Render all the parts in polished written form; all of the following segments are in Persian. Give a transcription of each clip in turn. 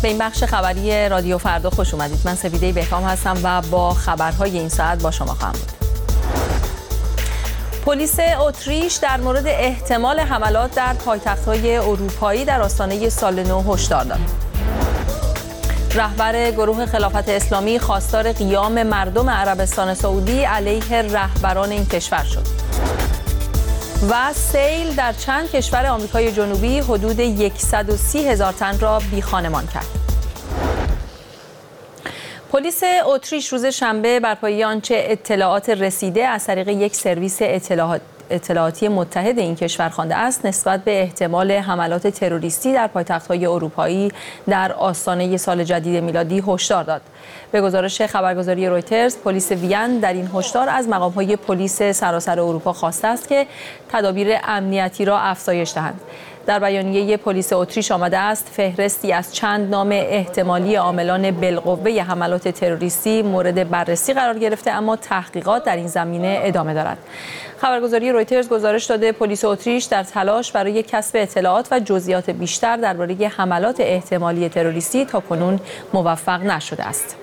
به این بخش خبری رادیو فردا خوش اومدید. من سپیده بهکام هستم و با خبرهای این ساعت با شما خواهم بود. پلیس اتریش در مورد احتمال حملات در پایتخت‌های اروپایی در آستانه سال نو هشدار داد. رهبر گروه خلافت اسلامی خواستار قیام مردم عربستان سعودی علیه رهبران این کشور شد. و سیل در چند کشور آمریکای جنوبی حدود 130,000 تن را بیخانمان کرد. پلیس اتریش روز شنبه بر پایه آنچه اطلاعات رسیده از طریق یک سرویس اطلاعاتی متحد این کشور خوانده است نسبت به احتمال حملات تروریستی در پایتخت‌های اروپایی در آستانه سال جدید میلادی هشدار داد. به گزارش خبرگزاری رویترز، پلیس وین در این هشدار از مقام‌های پلیس سراسر اروپا خواسته است که تدابیر امنیتی را افزایش دهند. در بیانیه پلیس اتریش آمده است فهرستی از چند نام احتمالی عاملان بالقوه حملات تروریستی مورد بررسی قرار گرفته، اما تحقیقات در این زمینه ادامه دارد. خبرگزاری رویترز گزارش داده پلیس اتریش در تلاش برای کسب اطلاعات و جزئیات بیشتر درباره حملات احتمالی تروریستی تاکنون موفق نشده است.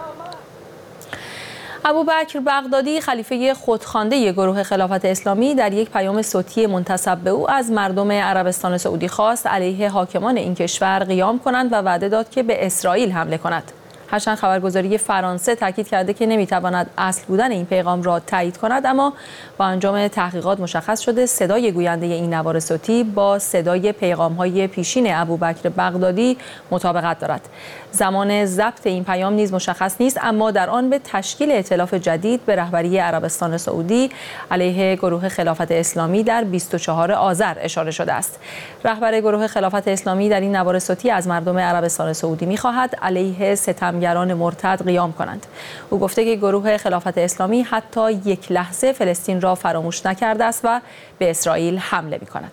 ابوبکر بغدادی خلیفه خودخوانده گروه خلافت اسلامی در یک پیام صوتی منتسب به او از مردم عربستان سعودی خواست علیه حاکمان این کشور قیام کنند و وعده داد که به اسرائیل حمله کند. هرچند خبرگزاری فرانسه تاکید کرده که نمیتواند اصل بودن این پیغام را تایید کند، اما با انجام تحقیقات مشخص شده صدای گوینده این نوار صوتی با صدای پیغام‌های پیشین ابوبکر بغدادی مطابقت دارد. زمان ضبط این پیام نیز مشخص نیست، اما در آن به تشکیل ائتلاف جدید به رهبری عربستان سعودی علیه گروه خلافت اسلامی در 24 آذر اشاره شده است. رهبر گروه خلافت اسلامی در این نوار صوتی از مردم عربستان سعودی می‌خواهد علیه ستمگران مرتد قیام کنند. او گفته که گروه خلافت اسلامی حتی یک لحظه فلسطین را فراموش نکرده است و به اسرائیل حمله می‌کند.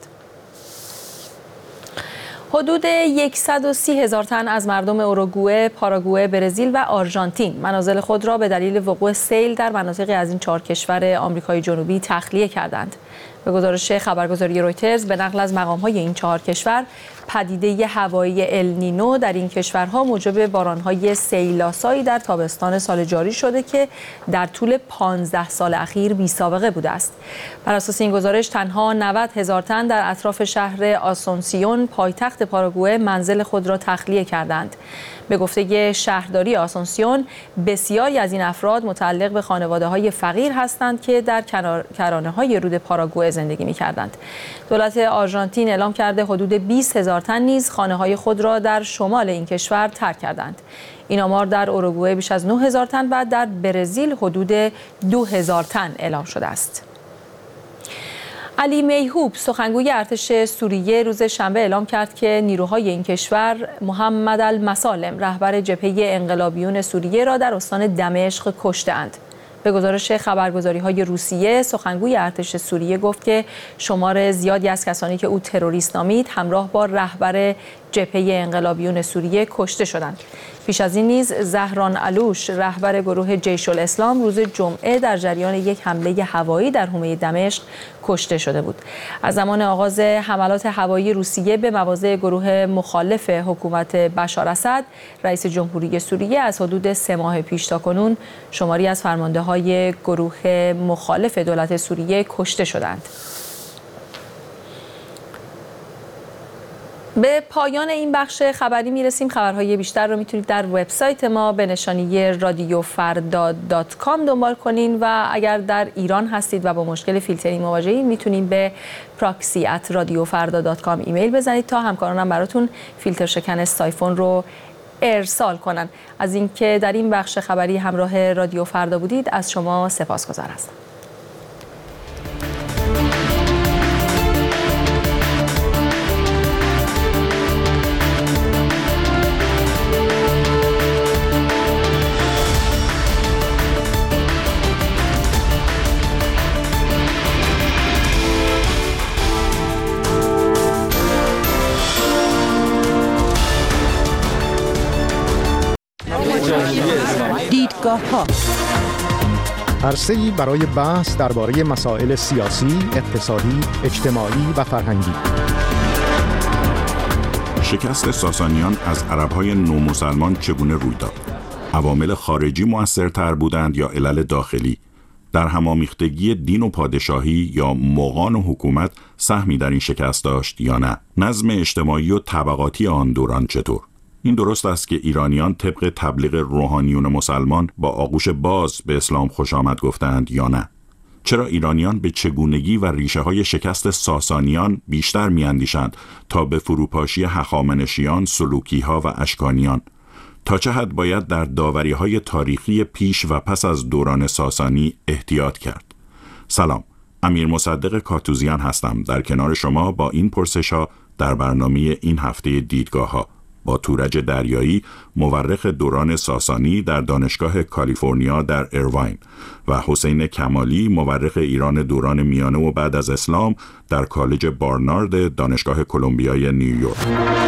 حدود 130,000 تن از مردم اوروگوئه، پاراگوئه، برزیل و آرژانتین منازل خود را به دلیل وقوع سیل در مناطقی از این 4 کشور آمریکای جنوبی تخلیه کردند. به گزارش خبرگزاری رویترز به نقل از مقام‌های این 4 کشور، پدیده هوایی النینو در این کشورها موجب باران‌های سیل‌آسایی در تابستان سال جاری شده که در طول 15 سال اخیر بی‌سابقه بوده است. بر اساس این گزارش تنها 90,000 تن در اطراف شهر آسونسیون پایتخت پاراگوئه منزل خود را تخلیه کردند. به گفته شهرداری آسونسیون، بسیاری از این افراد متعلق به خانواده‌های فقیر هستند که در کرانه‌های رود پاراگوئه زندگی می‌کردند. دولت آرژانتین اعلام کرده حدود 20,000 تن نیز خانه‌های خود را در شمال این کشور ترک کردند. این آمار در اوروگوئه بیش از 9,000 تن و در برزیل حدود 2,000 تن اعلام شده است. علی میهوب سخنگوی ارتش سوریه روز شنبه اعلام کرد که نیروهای این کشور محمد المسالم رهبر جبهه انقلابیون سوریه را در استان دمشق کشته‌اند. به گزارش خبرگزاری‌های روسیه، سخنگوی ارتش سوریه گفت که شمار زیادی از کسانی که او تروریست نامید همراه با رهبر جبهه انقلابیون سوریه کشته شدند. پیش از این نیز زهران علوش رهبر گروه جیش الاسلام روز جمعه در جریان یک حمله هوایی در حومه دمشق کشته شده بود. از زمان آغاز حملات هوایی روسیه به مواضع گروه مخالف حکومت بشار اسد، رئیس جمهوری سوریه، از حدود 3 ماه پیش تاکنون شماری از فرمانده‌های گروه مخالف دولت سوریه کشته شدند. به پایان این بخش خبری میرسیم. خبرهای بیشتر رو میتونید در وبسایت ما به نشانی radiofarda.com دنبال کنین و اگر در ایران هستید و با مشکل فیلترینگ مواجهید میتونید به proxy@radiofarda.com ایمیل بزنید تا همکارانم براتون فیلتر شکن سایفون رو ارسال کنن. از اینکه در این بخش خبری همراه رادیو فردا بودید از شما سپاسگزار هستم. دیدگاه‌ها عرصه‌ای برای بحث درباره مسائل سیاسی، اقتصادی، اجتماعی و فرهنگی. شکست ساسانیان از عرب‌های نومسلمان چگونه روی داد؟ عوامل خارجی مؤثرتر بودند یا علل داخلی؟ در همامیختگی دین و پادشاهی یا مغان و حکومت سهمی در این شکست داشت یا نه؟ نظم اجتماعی و طبقاتی آن دوران چطور؟ این درست است که ایرانیان طبق تبلیغ روحانیون مسلمان با آغوش باز به اسلام خوش آمد گفتند یا نه؟ چرا ایرانیان به چگونگی و ریشه‌های شکست ساسانیان بیشتر می‌اندیشند تا به فروپاشی هخامنشیان، سلوکی‌ها و اشکانیان؟ تا چه حد باید در داوری‌های تاریخی پیش و پس از دوران ساسانی احتیاط کرد؟ سلام، امیر مصدق کاتوزیان هستم در کنار شما با این پرسش‌ها در برنامه این هفته دیدگاه‌ها با تورج دریایی، مورخ دوران ساسانی در دانشگاه کالیفرنیا در ایرواین و حسین کمالی، مورخ ایران دوران میانه و بعد از اسلام در کالج بارنارد دانشگاه کلمبیای نیویورک.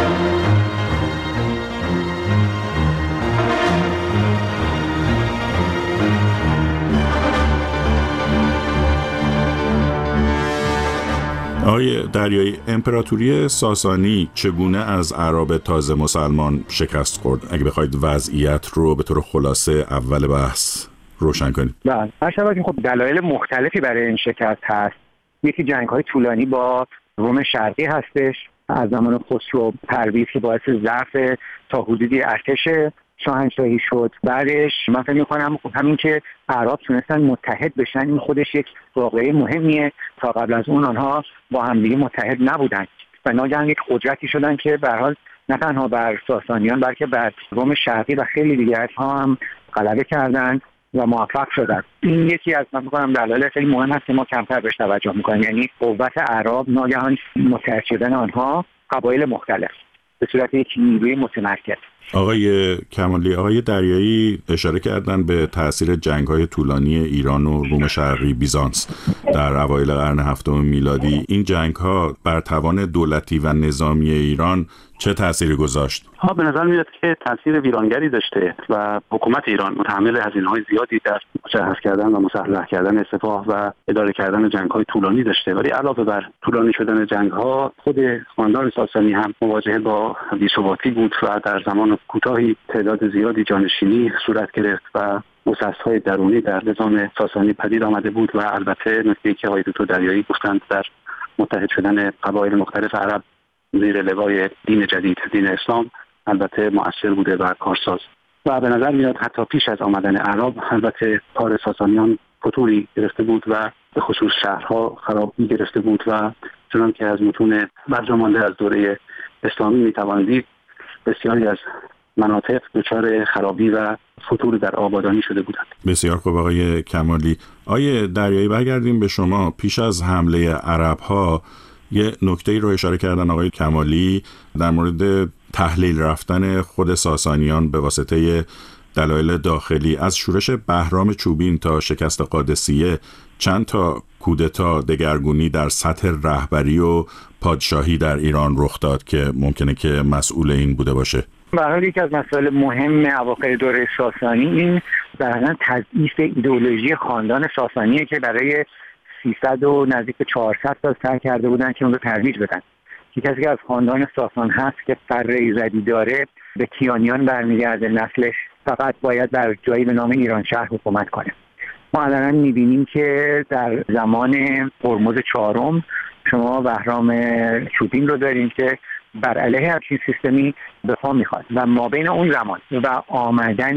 آقای دریایی، امپراتوری ساسانی چگونه از اعراب تازه مسلمان شکست خورد؟ اگه بخواید وضعیت رو به طور خلاصه اول بحث روشن کنید. بله، هر خب دلایل مختلفی برای این شکست هست. یکی جنگ‌های طولانی با روم شرقی هستش از زمان خسرو پرویز که باعث ضعف تا حدودی ارتش شاهنشاهی شد. بعدش من فکر می‌کنم همین که اعراب تونستن متحد بشن این خودش یک واقعه مهمیه. تا قبل از اون آنها با همدیگه متحد نبودن و ناگهان یک قدرتی شدن که به هر حال نه تنها بر ساسانیان بلکه بر روم شرقی و خیلی دیگرها هم غلبه کردند و موفق شدند. این یکی از من می‌گم دلایل خیلی مهم هست که ما کمتر بهش توجه می‌کنیم، یعنی قوت اعراب، ناگهان متحد شدن آنها قبایل مختلف به صورت یک نیروی متمرکز. آقای کمالی، آقای دریایی اشاره کردن به تأثیر جنگ‌های طولانی ایران و روم شرقی بیزانس در اوایل قرن هفتم میلادی. این جنگ‌ها بر توان دولتی و نظامی ایران چه تأثیری گذاشت؟ به نظر میاد که تأثیر ویرانگری داشته و حکومت ایران متحمل هزینه‌های زیادی در مجهز کردن و مسلح کردن سپاه و اداره کردن جنگ‌های طولانی داشته. ولی علاوه بر طولانی شدن جنگ‌ها، خود خاندان ساسانی هم مواجه با بی‌ثباتی بود و در زمان کوتاهی تعداد زیادی جانشینی صورت گرفت و مسئس‌های درونی در نظام ساسانی پدید آمده بود. و البته نکته‌ای که آقای دکتر دریایی گفتند در متحد شدن قبایل مختلف عرب زیر لوای دین جدید، دین اسلام، البته مؤثر بوده و کارساز. و به نظر میاد حتی پیش از آمدن اعراب البته کار ساسانیان فتوری گرفته بود و به خصوص شهرها خرابی گرفته بود و چنان که از متون برجامانده از دوره اسلامی میتوان دید بسیاری از مناطق دچار خرابی و فتور در آبادانی شده بودند. بسیار خوب آقای کمالی. آقای دریایی، برگردیم به شما. پیش از حمله عرب‌ها یه نکته‌ای رو اشاره کردن آقای کمالی در مورد تحلیل رفتن خود ساسانیان به واسطه دلایل داخلی. از شورش بهرام چوبین تا شکست قادسیه چند تا کودتا دگرگونی در سطح رهبری و پادشاهی در ایران رخ داد که ممکنه که مسئول این بوده باشه. به هر حال یکی از مسائل مهم اواخر دوره ساسانی این در تضعیف ایدئولوژی خاندان ساسانیه که برای 300 و نزدیک به 400 سال سعی کرده بودن که اون رو ترویج بدن. کسی که از خاندان ساسان هست که فر ایزدی داره به کیانیان برمیگرده، نسلش فقط باید در جایی به نام ایرانشهر حکومت کنه. ما الان میبینیم که در زمان هرمز چهارم شما بهرام چوبین رو داریم که بر علیه همچین سیستمی دفاع میخواد و ما بین اون زمان و آمدن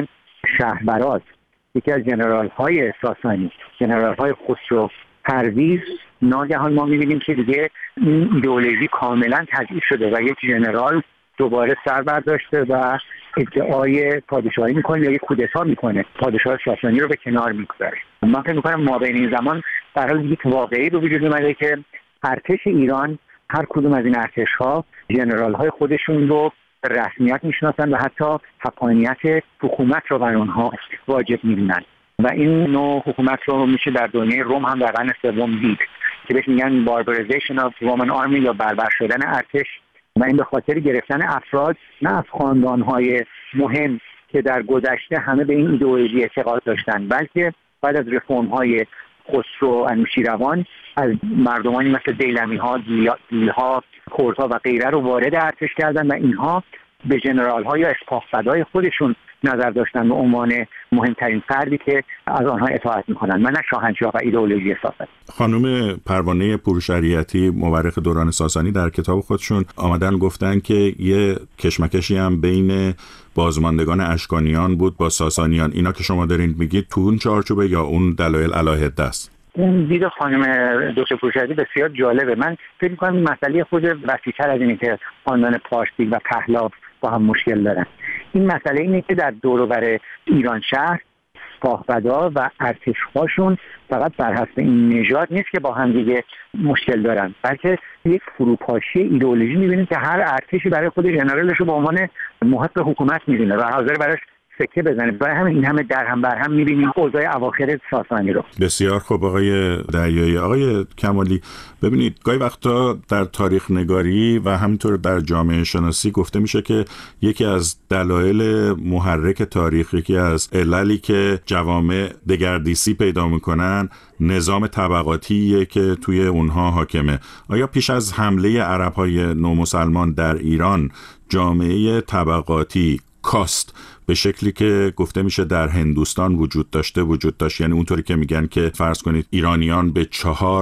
شهربراز یکی از جنرال های ساسانی، جنرال های خسرو پرویز، ناگهان ما میبینیم که دیگه این ایدئولوژی کاملا تضعیف شده و یک جنرال دوباره سر برداشته و ادعای پادشاهی میکنه یا یک کودتا میکنه، پادشاه ساسانی رو به کنار میگذاره. من فکر میکنم ما بین این زمان در حال یک واقعی به وجود اومده که ارتش ایران، هر کدوم از این ارتش ها جنرال های خودشون رو رسمیت میشناسن و حتی حقانیت حکومت رو بر اونها واجب میبینن و این نوع حکومت رو میشه در دنیای روم هم در قرن سوم دید که بهش میگن barbarization of Roman army یا بربر شدن ارتش و این به خاطر گرفتن افراد نه از خاندانهای مهم که در گذشته همه به این ایدئولوژی اعتقاد داشتن، بلکه بعد از رفرم‌های خسرو انوشیروان از مردمانی مثل دیلمی‌ها، دیل‌ها، کردها و غیره رو وارد ارتش کردن و اینها به ژنرال‌ها یا اسپاه‌فدای خودشون نظر داشتن به عنوان مهمترین فردی که از آنها اطاعت می‌کنن و نه شاهنشاه و ایدئولوژی ساسانی. خانم پروانه پورشریعتی مورخ دوران ساسانی در کتاب خودشون آمدن گفتن که یه کشمکشی هم بین بازماندگان اشکانیان بود با ساسانیان. اینا که شما دارین میگید تو اون چارچوبه یا اون دلایل علاهده است؟ اون دید خانم دکتر پورشریعتی بسیار جالبه. من فکر می‌کنم این مسئله خود وسیع‌تر از اینه که خاندان پارسی و پهلو با هم مشکل دارن. این مسئله اینه که در دور و بر ایران شهر سپاهبدا و ارتش‌هاشون فقط بر حسب این نژاد نیست که با هم دیگه مشکل دارن، بلکه یک فروپاشی ایدئولوژی می‌بینیم که هر ارتشی برای خود ژنرالش رو به عنوان محق حکومت می‌بینه و حاضر براش سکه بزنه. برای همین این همه در هم بر هم می‌بینیم اوضاع اواخر ساسانی رو. بسیار خوب آقای دریایی. آقای کمالی، ببینید گاهی وقتا در تاریخ نگاری و همینطور در جامعه شناسی گفته میشه که یکی از دلایل محرک تاریخ، یکی از عللی که جوامع دگردیسی پیدا میکنن، نظام طبقاتیه که توی اونها حاکمه. آیا پیش از حمله عرب‌های نومسلمان در ایران جامعه طبقاتی کاست به شکلی که گفته میشه در هندوستان وجود داشت؟ یعنی اونطوری که میگن که فرض کنید ایرانیان به 4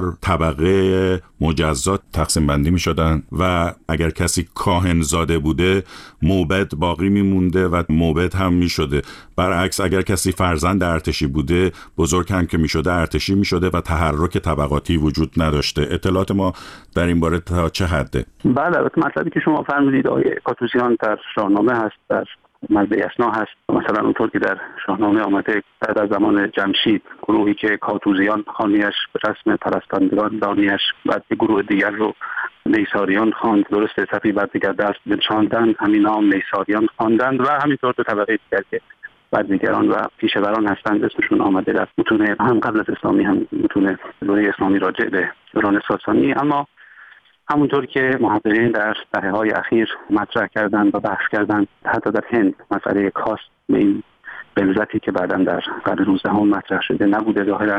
طبقه مجزا تقسیم بندی میشدن و اگر کسی کاهن زاده بوده موبد باقی میمونده و موبد هم میشده. برعکس اگر کسی فرزند ارتشی بوده بزرگ هم که میشده ارتشی میشده و تحرک طبقاتی وجود نداشته. اطلاعات ما در این باره تا چه حده؟ بله، مطلبی که شما فرمودید آقای کاتوزیان در شاهنامه هست، در مزد اسنا هست. مثلا اونطور که در شاهنامه آمده بعد از زمان جمشید گروهی که کاتوزیان خانیش به رسم پرستندگان دانیش، بعد گروه دیگر رو نیساریان خواند. درسته صفی بعد دیگر دست بنشاندن، همین نام نیساریان خواندند و همینطور دو طبقه دیگر که بعدیگران و پیشوران هستند اسمشون آمده در متون هم قبل از اسلامی هم متون دوره اسلامی راجع به دوران ساسانی. اما همونطور که محققین در دهه‌های اخیر مطرح کردن و بحث کردن، حتی در هند مسئله کاست به این بلزتی که بعداً در قرن 19 مطرح شده نبوده ظاهراً،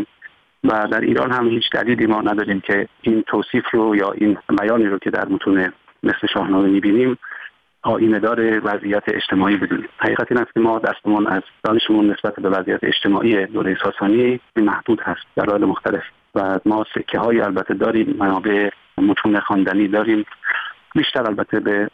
و در ایران هم هیچ دلیلی ما نداریم که این توصیف رو یا این بیانی رو که در متون مثل شاهنامه می‌بینیم آیینه‌دار وضعیت اجتماعی بدونیم. حقیقت این است که ما دستمون از دانشمون نسبت به وضعیت اجتماعی دوره ساسانی محدود هست در دلایل مختلف و ما سکه‌های البته داریم، منابع متون خواندنی داریم، بیشتر البته به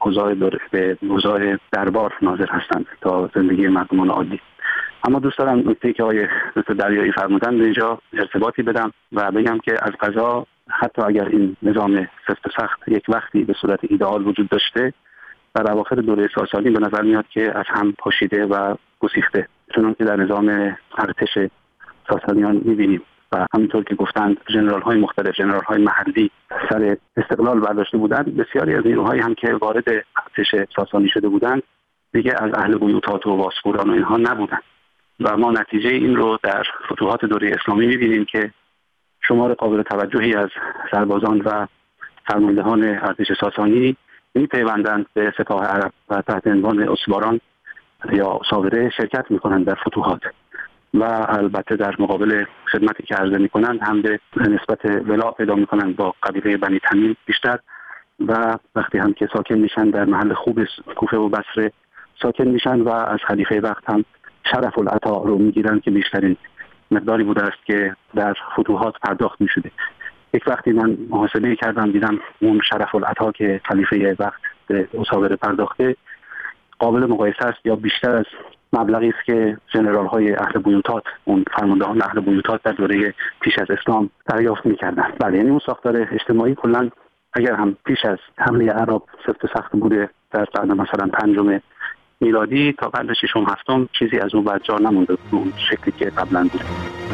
اوضاع دربار ناظر هستند تا زندگی مردمان عادی. اما دوست دارم نکته‌ای که آقای دکتر دریایی فرمودن به اینجا ارتباطی بدم و بگم که از قضا حتی اگر این نظام سفت و سخت یک وقتی به صورت ایدئال وجود داشته، در اواخر دوره ساسانی به نظر میاد که از هم پاشیده و گسیخته، چون که در نظام ارتش ساسانیان می‌بینیم و همینطور که گفتند ژنرال‌های مختلف، ژنرال‌های محلی سر استقلال برداشته بودند، بسیاری از نیروهایی هم که وارد ارتش ساسانی شده بودند دیگه از اهل بیوتات و واسپوران و اینها نبودند و ما نتیجه این رو در فتوحات دوره اسلامی می‌بینیم که شمار قابل توجهی از سربازان و فرماندهان ارتش ساسانی می‌پیوندند به سپاه عرب و تحت عنوان اسواران یا اساوره شرکت می‌کنند در فتوحات و البته در مقابل خدمتی که عرضه می‌کنند هم به نسبت ولا پیدا می‌کنند با قبیله بنی تمیم بیشتر و وقتی هم که ساکن میشن در محل خوب کوفه و بصره ساکن میشن و از خلیفه وقت هم شرف العطا رو میگیرن که بیشترین مقداری بوده است که در فتوحات پرداخت میشده. یک وقتی من محاسبه کردم دیدم اون شرف العطا که خلیفه وقت به اساوره پرداخته قابل مقایسه است یا بیشتر از مبلغی است که ژنرال‌های اهل بیوتات، اون فرماندهان اهل بیوتات در دوره پیش از اسلام دریافت می‌کردند. بله، یعنی اون ساختار اجتماعی کلاً اگر هم پیش از حمله عرب سفت و سخت بوده در قرن مثلا 5 میلادی تا قرن 6 و 7 چیزی از اون بعد جا نمونده اون شکلی که قبلا بوده.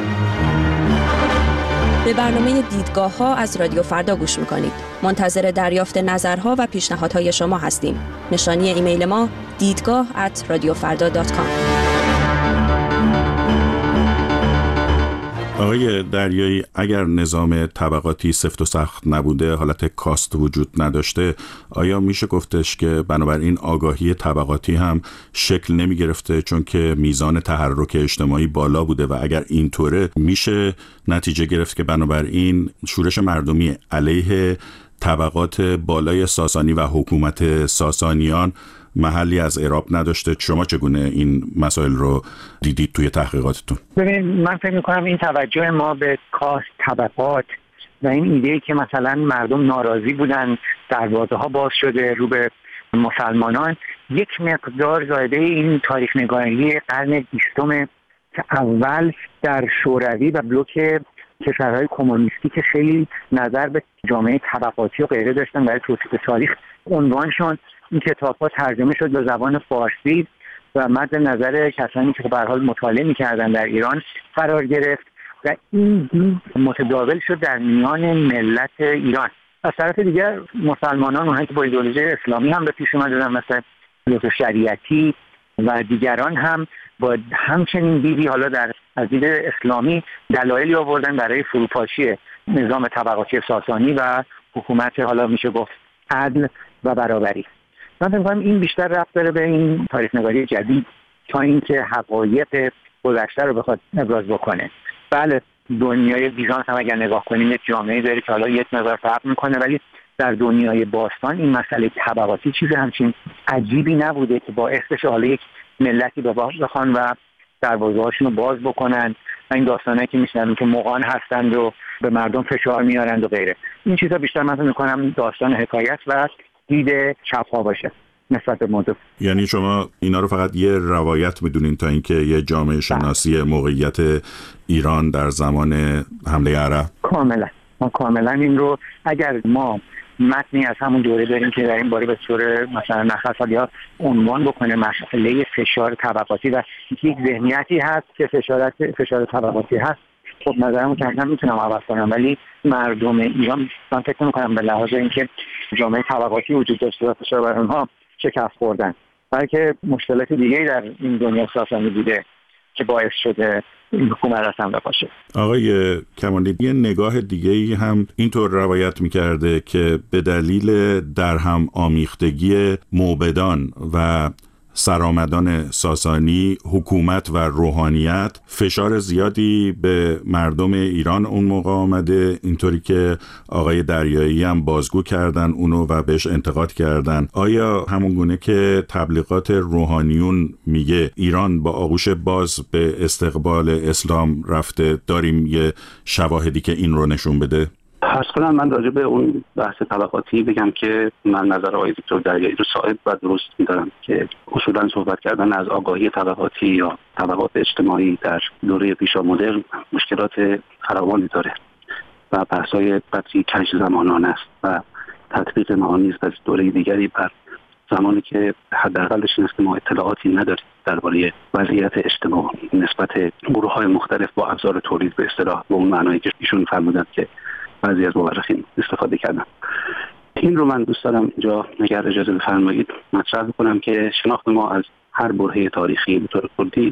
به برنامه دیدگاه‌ها از رادیو فردا گوش می‌کنید. منتظر دریافت نظرها و پیشنهادهای شما هستیم. نشانی ایمیل ما دیدگاه@radiofarda.com. آقای دریایی، اگر نظام طبقاتی سفت و سخت نبوده، حالت کاست وجود نداشته، آیا میشه گفتش که بنابراین آگاهی طبقاتی هم شکل نمی گرفته چون که میزان تحرک اجتماعی بالا بوده و اگر اینطوره میشه نتیجه گرفت که بنابراین شورش مردمی علیه طبقات بالای ساسانی و حکومت ساسانیان محلی از اعراب نداشته؟ شما چگونه این مسائل رو دیدید توی تحقیقاتتون؟ ببین، من فکر می‌کنم این توجه ما به کاست، طبقات و این ایده که مثلا مردم ناراضی بودن، دروازه‌ها باز شده رو به مسلمانان، یک مقدار زایده این تاریخ نگاری قرن 20 که اول در شوروی و بلوک کشورهای کمونیستی که خیلی نظر به جامعه طبقاتی و غیره داشتن برای توصیف تاریخ عنوانشون، این کتاب‌ها ترجمه شد به زبان فارسی و مد نظر کسانی که به هر حال مطالعه می‌کردن در ایران قرار گرفت و این دید متداول شد در میان ملت ایران. از طرف دیگر مسلمانان، اونهایی که با ایدئولوژی اسلامی هم به پیش اومدن مثل دکتر شریعتی و دیگران، هم با همچنین دیدی حالا در از دید اسلامی دلایلی آوردن برای فروپاشی نظام طبقاتی ساسانی و حکومت حالا میشه گفت عدل و برابری. من فکر می‌کنم این بیشتر ربط داره به این تاریخ نگاری جدید تا اینکه حقایق گذشته رو بخواد ابراز بکنه. بله، دنیای بیزانس هم اگر نگاه کنیم یک جامعه داره که حالا یک مقدار فرق میکنه، ولی در دنیای باستان این مسئله طبقاتی چیز همچین عجیبی نبوده که باعث بشه حالا یک ملتی به باز بخوان و دروازه‌هاشون رو باز بکنن و این داستانایی که میشنویم که مغان هستند و به مردم فشار میارند و غیره. این چیزا بیشتر من فکر می‌کنم داستان حکایت و دید چپ‌ها باشه نسبت به موضوع. یعنی شما اینا رو فقط یه روایت میدونین تا اینکه یه جامعه شناسی موقعیت ایران در زمان حمله عرب؟ کاملا این رو اگر ما متنی از همون دوره داریم که در این باره به صورت مثلا نخست یا عنوان بکنه مسئله فشار طبقاتی و یک ذهنیتی هست که فشار طبقاتی هست، خب نظرمو کاملا میتونم عوض کنم، ولی مردم ایران من فکر میکنم به لحاظ اینکه جامعه طبقاتی وجود داشته و فشار بر اونها شکست خوردن، بلکه مشکلات دیگه‌ای در این دنیا ساسانی بوده که باعث شده این حکومت اصلا باشه. آقای کمالی، یه نگاه دیگه‌ای هم اینطور روایت می‌کرده که به دلیل درهم آمیختگی موبدان و سرآمدان ساسانی، حکومت و روحانیت، فشار زیادی به مردم ایران اون موقع آمده، اینطوری که آقای دریایی هم بازگو کردن اونو و بهش انتقاد کردن. آیا همون گونه که تبلیغات روحانیون میگه ایران با آغوش باز به استقبال اسلام رفته، داریم یه شواهدی که این رو نشون بده؟ اصلا من راجع به اون بحث طبقاتی بگم که من نظر آقای دکتر دریایی رو صائب و درست می‌دارم که اصولا صحبت کردن از آگاهی طبقاتی یا طبقات اجتماعی در دوره پیشا مدرن مشکلات فراوانی داره و بحث‌های قدری کج زمانانه است و تطبیق معانی است از دوره دیگری بر زمانی که حداقلش این است ما اطلاعاتی نداریم درباره وضعیت اجتماعی نسبت گروه‌های مختلف با ابزار تولید به اصطلاح به اون معنایی که ایشون فرمودند که بعضی از مورخین استفاده کردن. این رو من دوست دارم اینجا اگر اجازه بفرمایید مطرح بکنم که شناخت ما از هر برهه تاریخی به طور کلی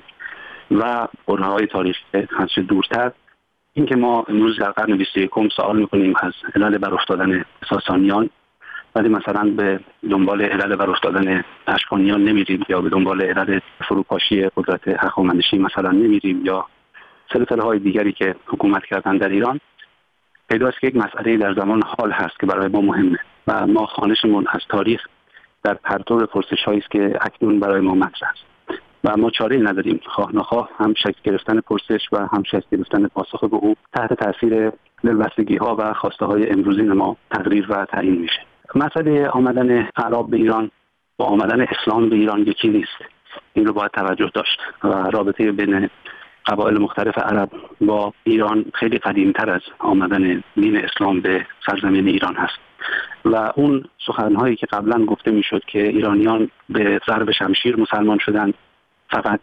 و برهه‌های تاریخی هرچه دورتر، این که ما امروز در قرن 21 سوال می‌کنیم از علل برافتادن ساسانیان، ولی مثلا به دنبال علل برافتادن اشکانیان نمیریم یا به دنبال علل فروپاشی قدرت هخامنشی مثلا نمیریم یا سلسله‌های دیگری که حکومت کردن در ایران، پیداست که یک مسئله در زمان حال هست که برای ما مهمه و ما خوانشمون از تاریخ در پرتو پرسش‌هایی است که اکنون برای ما مطرح است و ما چاره‌ای نداریم، خواه نخواه هم شکل گرفتن پرسش و هم شکل گرفتن پاسخ به او تحت تاثیر دلبستگی‌ها و خواسته‌های امروزین ما تقریر و تعیین میشه. مسئله آمدن اعراب به ایران با آمدن اسلام به ایران یکی نیست، این رو باید توجه داشت و رابطه بین قبایل مختلف عرب با ایران خیلی قدیمتر از آمدن دین اسلام به سرزمین ایران هست و اون سخنهایی که قبلا گفته میشد که ایرانیان به ضرب شمشیر مسلمان شدند فقط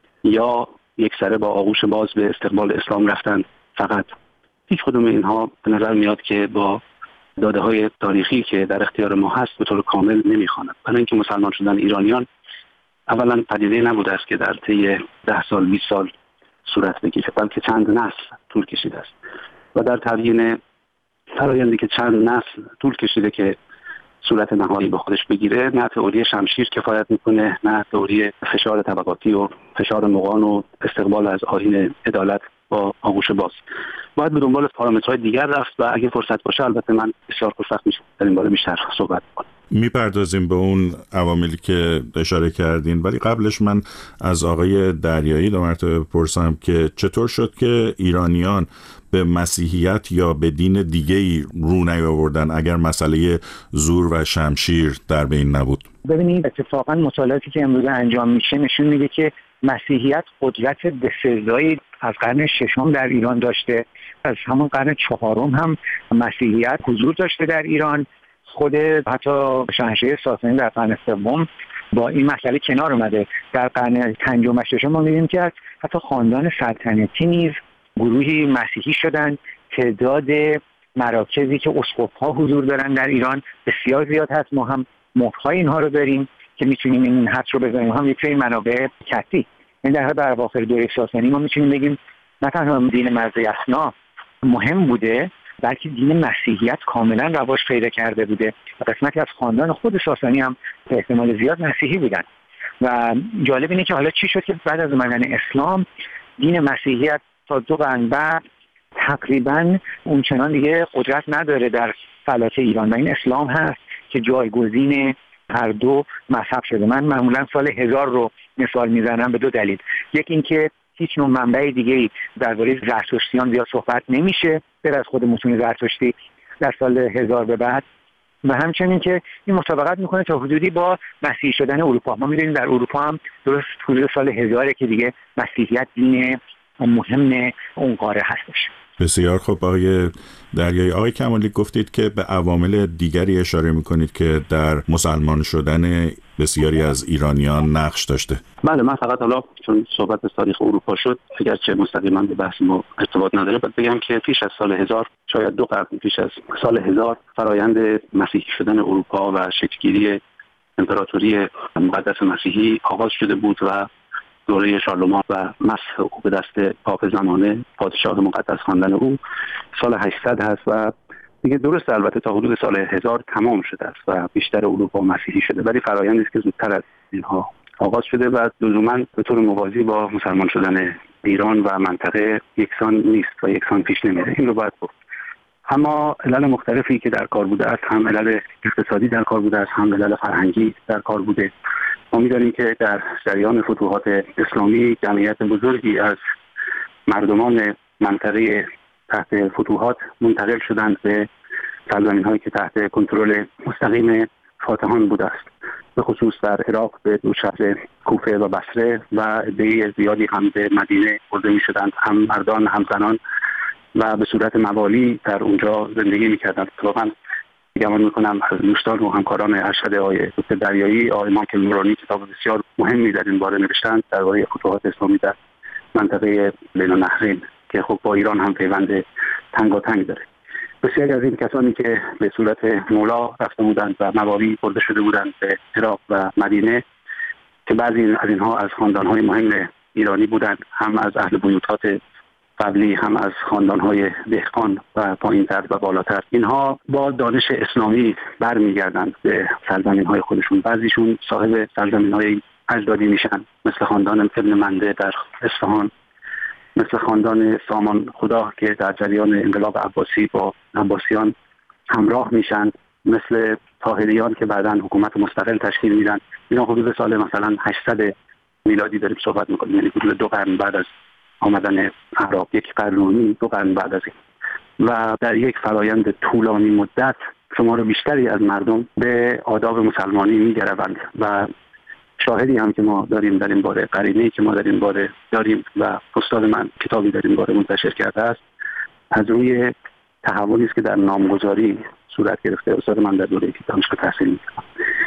یا یک سره با آغوش باز به استقبال اسلام رفتند فقط، هیچ کدوم اینها به نظر میاد که با داده های تاریخی که در اختیار ما هست به طور کامل نمیخواند. برای اینکه مسلمان شدن ایرانیان اولا پدیده نبوده است که در طی 10 سال 20 سال صورت بگیره، بلکه چند نسل طول کشیده است و در تبیین فرآیندی که چند نسل طول کشیده که صورت نهایی به خودش بگیره، نه تئوری شمشیر کفایت میکنه، نه تئوری فشار طبقاتی و فشار مغان و استقبال از آیین عدالت با آغوش باز. باید به دنبال پارامترهای دیگر رفت و اگه فرصت باشه البته من بسیار خوشوقت میشم در این باره بیشتر صحبت کنم. میپردازیم به اون عواملی که اشاره کردین، ولی قبلش من از آقای دریایی دو مرتبه بپرسم که چطور شد که ایرانیان به مسیحیت یا به دین دیگه‌ای رو نیاوردن اگر مسئله زور و شمشیر در بین نبود؟ ببینید اتفاقا مطالعاتی که امروز انجام میشه نشون میده که مسیحیت قدرت بسزایی از قرن ششم در ایران داشته، از همون قرن چهارم هم مسیحیت حضور داشته در ایران. خود حتی شاهنشاهی ساسانی در قرن سوم با این مسئله کنار اومده. در قرن پنجم و ششم ما می‌بینیم که حتی خاندان سلطنتی نیز گروهی مسیحی شدن. تعداد مراکزی که اسقف‌ها حضور دارن در ایران بسیار زیاد هست. ما هم مهرهای اینها رو داریم که میتونیم این حد رو بزنیم. هم یک سری منابع کثی. این در اواخر دوره ساسانی ما میتونیم بگیم نه تنها دین مرزی اصناف مهم بوده، بلکه دین مسیحیت کاملا رواج پیدا کرده بوده و قسمتی از خاندان خود ساسانی هم به احتمال زیاد مسیحی بودن. و جالب اینه که حالا چی شد که بعد از اومدن اسلام دین مسیحیت تا 2 قرن بعد تقریبا اونچنان دیگه قدرت نداره در فلات ایران و این اسلام هست که جایگزین هر دو مذهب شده. من معمولا سال 1000 رو مثال میزنم به 2 دلیل. یکی اینکه هیچ نوع منبع دیگه‌ای درباره زرتشتیان زیاد صحبت نمیشه غیر از خود متون زرتشتی در سال 1000 به بعد، و همچنین که این مطابقت میکنه تا حدودی با مسیحی شدن اروپا. ما می‌بینیم در اروپا هم درست حدود سال 1000 که دیگه مسیحیت دین مهم اون قاره هستش. بسیار خوب آقای دریایی. آقای کمالی گفتید که به عوامل دیگری اشاره میکنید که در مسلمان شدن بسیاری از ایرانیان نقش داشته. بله، من فقط حالا چون صحبت از تاریخ اروپا شد اگرچه مستقیما به بحث ما ارتباط نداره باید بگم که پیش از سال 1000 شاید 2 قرن پیش از سال 1000 فرایند مسیحی شدن اروپا و شکل‌گیری امپراتوری مقدس مسیحی آغاز شده بود و دوره شارلمان و مسح او به دست پاپ زمانه پادشاه مقدس خواندن او سال 800 هست و دیگه درست البته تا حدود سال 1000 تمام شده است و بیشتر اروپا مسیحی شده، ولی فرآیندی است که زودتر از اینها آغاز شده و لزوما به طور موازی با مسلمان شدن ایران و منطقه یکسان نیست و یکسان پیش نمیره. این رو باید گفت. اما علل مختلفی که در کار بوده است، هم علل اقتصادی در کار بوده است، هم علل فرهنگی در کار بوده. ما می‌دانیم که در جریان فتوحات اسلامی جمعیت بزرگی از مردمان منطقه تحت فتوحات منتقل شدند به سرزمین‌هایی که تحت کنترل مستقیم فاتحان بوده است، به خصوص در عراق به 2 شهر کوفه و بصره و عده زیادی هم به مدینه برده می‌شدند، هم مردان هم زنان، و به صورت موالی در اونجا زندگی می‌کردند. واقعاً گمان میکنم از دوستان و همکاران ارشد آقای دکتر دریایی، آقای مایکل نورانی کتاب بسیار مهمی در این باره نوشتند درباره فتوحات اسلامی در منطقه بین النهرین که خب با ایران هم پیوند تنگاتنگ داره. بسیاری از این کسانی که به صورت مولا رفته بودند و موالی برده شده بودند به عراق و مدینه که بعضی از اینها از خاندان‌های مهم ایرانی بودند، هم از اهل بیوتات قبلی هم از خاندان‌های دهقان و پایین‌تر و بالاتر، اینها با دانش اسلامی برمیگردند به سرزمین‌های خودشون. بعضیشون صاحب سرزمین‌های اجدادی میشن، مثل خاندان ابن منده در اصفهان، مثل خاندان سامان خدا که در جریان انقلاب عباسی با عباسیان همراه میشن، مثل طاهریان که بعداً حکومت مستقل تشکیل میدن. اینا حدود سال مثلا 800 میلادی داریم صحبت می‌کنیم، یعنی حدود 2 قرن بعد از آمدن عرب، 1 قرن و نیم 2 قرن بعد از این، و در یک فرایند طولانی مدت شمار بیشتری از مردم به آداب مسلمانی می‌گروند و شاهدی هم که ما داریم در این باره، قرینه‌ای که ما در این باره داریم و استاد من کتابی در این باره منتشر کرده است، از روی تحولی است که در نامگذاری صورت گرفته. استاد من در دوره دانشگاه تحصیل می‌کرد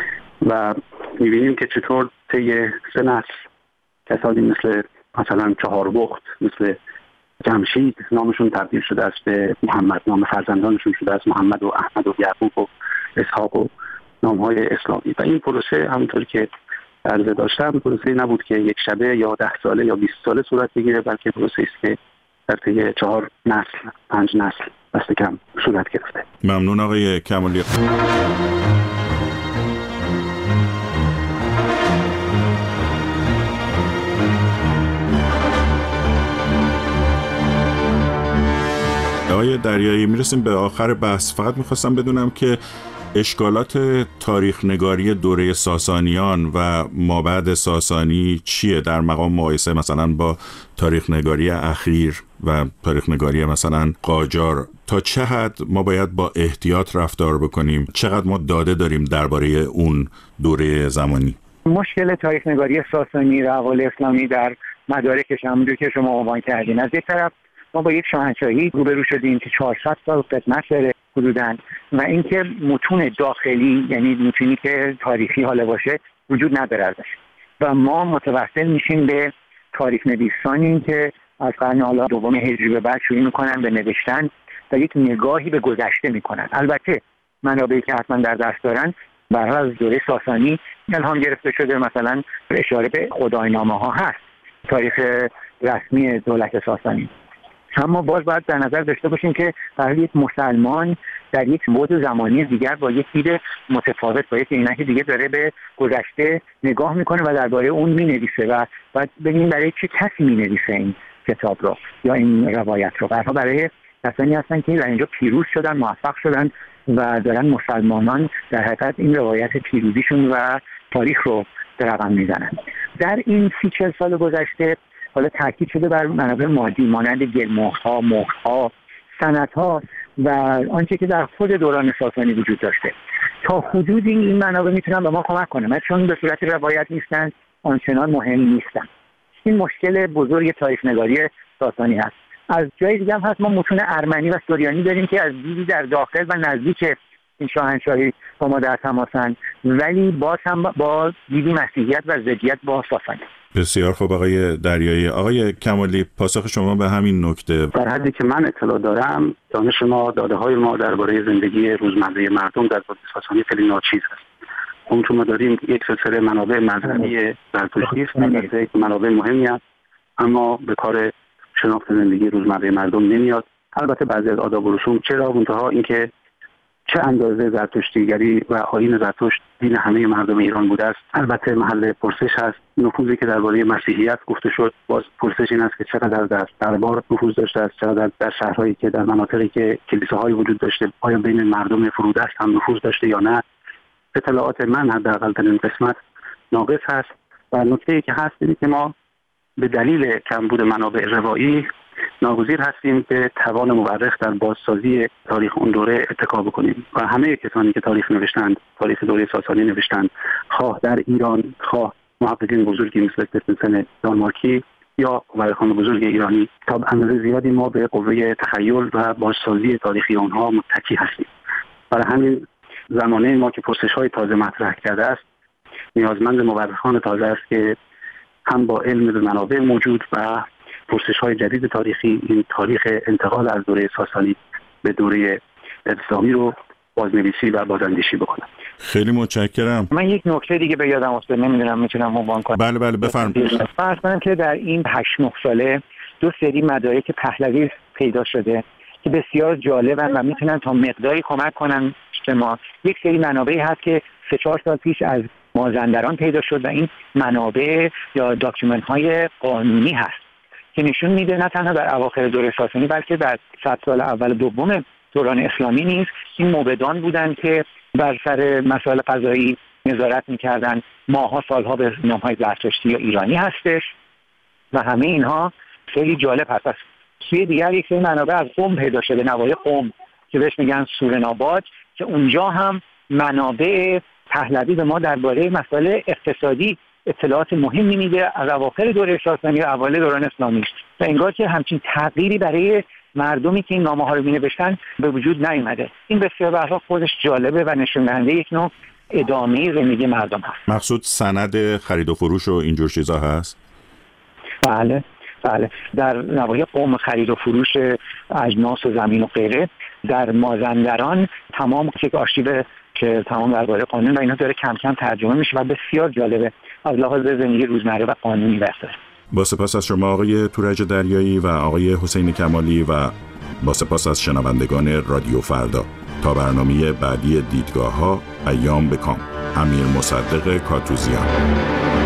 و می‌بینیم که چطور طی 3 نسل کسانی مثلا 4 بخت، مثل جمشید نامشون تبدیل شده است به محمد، نام فرزندانشون شده است محمد و احمد و یعقوب و اسحاق و نام‌های اسلامی. و این پروسه همونطور که عرضه داشتم پروسه نبود که یک شبه یا 10 ساله یا 20 ساله صورت بگیره، بلکه پروسه است که در طی 4 نسل 5 نسل دست کم صورت گرفته. ممنون آقای کمالی. آقای دریایی، میرسیم به آخر بحث. فقط میخواستم بدونم که اشکالات تاریخ نگاری دوره ساسانیان و مابعد ساسانی چیه در مقام مقایسه مثلا با تاریخ نگاری اخیر و تاریخ نگاری مثلا قاجار؟ تا چه حد ما باید با احتیاط رفتار بکنیم؟ چقدر ما داده داریم درباره اون دوره زمانی؟ مشکل تاریخ نگاری ساسانی و احوال اسلامی در مدارکش همونجور که شما عنوان کردین، از یک طرف ما با یک شاهنشاهی روبرو شدیم که 400 سال خدمت داره حدوداً، و اینکه متون داخلی، یعنی متونی که تاریخی حالا باشه، وجود نداره ازش، و ما متوسل میشیم به تاریخ نویسانی که از قرن حالا دوم هجری به بعد شروع میکنن به نوشتن و یک نگاهی به گذشته میکنن. البته منابعی که حتما در دست دارن برای از دوره ساسانی الهام گرفته شده، مثلا اشاره به خداینامه ها هست، تاریخ رسمی دولت ساسانی. اما باز باید در نظر داشته باشیم که برای یک مسلمان در یک بعد زمانی دیگر با یک دید متفاوت، با یک عینک دیگه داره به گذشته نگاه میکنه و درباره اون مینویسه و باید ببینیم برای چه کسی مینویسه این کتاب رو یا این روایت رو. برای کسانی هستن که در اینجا پیروز شدن، موفق شدن و دارن مسلمانان در حقیقت این روایت پیروزیشون و تاریخ رو به رقم میزنن. در این 30-40 سال گذشته حالا تاکید شده بر منابع مادی مانند گلمهرها، مهرها، سندها و آنچه که در خود دوران ساسانی وجود داشته. تا حدودی این منابع میتونن به ما کمک کنن، چون به صورت روایت نیستن، آنچنان مهم نیستن. این مشکل بزرگ تاریخ نگاری ساسانی هست. از جای دیگه هم هست، ما متون ارمنی و سوریانی داریم که از دیدی در داخل و نزدیک این شاهنشاهی با ما در تماسن، ولی باز هم با دیدی مسیحیت و ضدیت با ساسانی. بسیار خوب آقای دریایی. آقای کمالی، پاسخ شما به همین نکته؟ در حدی که من اطلاع دارم، دانش ما، داده های ما درباره زندگی روزمره مردم در دوره ساسانی خیلی ناچیز است. اون که ما داریم یک سلسله منابع مذهبی زرتشتی است، البته منابع مهمی است، اما به کار شناخت زندگی روزمره مردم نمیاد. البته بعضی از آداب و رسوم، چرا منتها اینکه چه اندازه زرتشتیگری و آیین زرتشت دین همه مردم ایران بوده است البته محل پرسش هست. نفوذی که درباره مسیحیت گفته شد، باز پرسش این است که چقدر در دربار نفوذ داشته است، چقدر در شهرهایی که در مناطقی که کلیساهای وجود داشته آیا بین مردم فرودست هم نفوذ داشته یا نه. اطلاعات من حداقل در این قسمت ناقص هست و نکته‌ای که هست اینه که ما به دلیل کمبود منابع روایی ناگزیر هستیم به توان مورخ در بازسازی تاریخ اون دوره اتکا بکنیم و همه کسانی که تاریخ نوشتند، تاریخ دوره ساسانی نوشتند، خواه در ایران، خواه محققین بزرگی مثل استفنسن دانمارکی یا مورخان بزرگ ایرانی، تا به اندازه زیادی ما به قوه تخیل و بازسازی تاریخی آنها متکی هستیم. برای همین زمانه ما که پرسش‌های تازه مطرح کرده است، نیازمند مورخان تازه است که هم با علم به منابع موجود و پرسش‌های جدید تاریخی این تاریخ انتقال از دوره ساسانی به دوره اسلامی رو بازنویسی و بازاندیشی بکنم. خیلی متشکرم. من یک نکته دیگه به یادم افتاد، نمیدونم میتونم عنوان کنم. بله بفرمایید. فرض کنم که در این 8-9 ساله 2 سری مدارک پهلوی پیدا شده که بسیار جالبن و میتونن تا مقداری کمک کنن ما. یک سری منابعی هست که 3-4 سال پیش از مازندران پیدا شد و این منابع یا داکیومنت های قانونی هست که نشون میده نه تنها در اواخر دوره ساسانی بلکه در 100 سال اول دوم دوران اسلامی نیز این موبدان بودن که بر سر مسائل قضایی نظارت میکردن. ماها سالها به نامهای زرتشتی یا ایرانی هستش و همه اینها خیلی جالب هست. سوی دیگر یک سری منابع از قم پیدا شده، نواحی قم که بهش میگن سورناباد، که اونجا هم منابع پهلوی به ما درباره مسائل اقتصادی اطلاعات مهمی میده از اواخر دوره ساسانی و اوایل دوران اسلامی و انگار که همچین تغییری برای مردمی که این نامه‌ها رو می‌نوشتن به وجود نیامده. این بسیار به هر حال خودش جالبه و نشون دهنده یک نوع ادامه زندگی مردم هست. مقصود سند خرید و فروش و اینجور چیزا هست؟ بله در نواحی قم خرید و فروش اجناس و زمین و غیره. در مازندران تمام یک آرشیو که تمام درباره قانون و اینا داره کم کم ترجمه میشه و بسیار جالبه. از لحاظ زندگی روزمره و قانونی بسازیم. با سپاس از شما آقای تورج دریایی و آقای حسین کمالی و با سپاس از شنوندگان رادیو فردا. تا برنامه بعدی دیدگاه‌ها، ایام به کام. امیر مصدق کاتوزیان.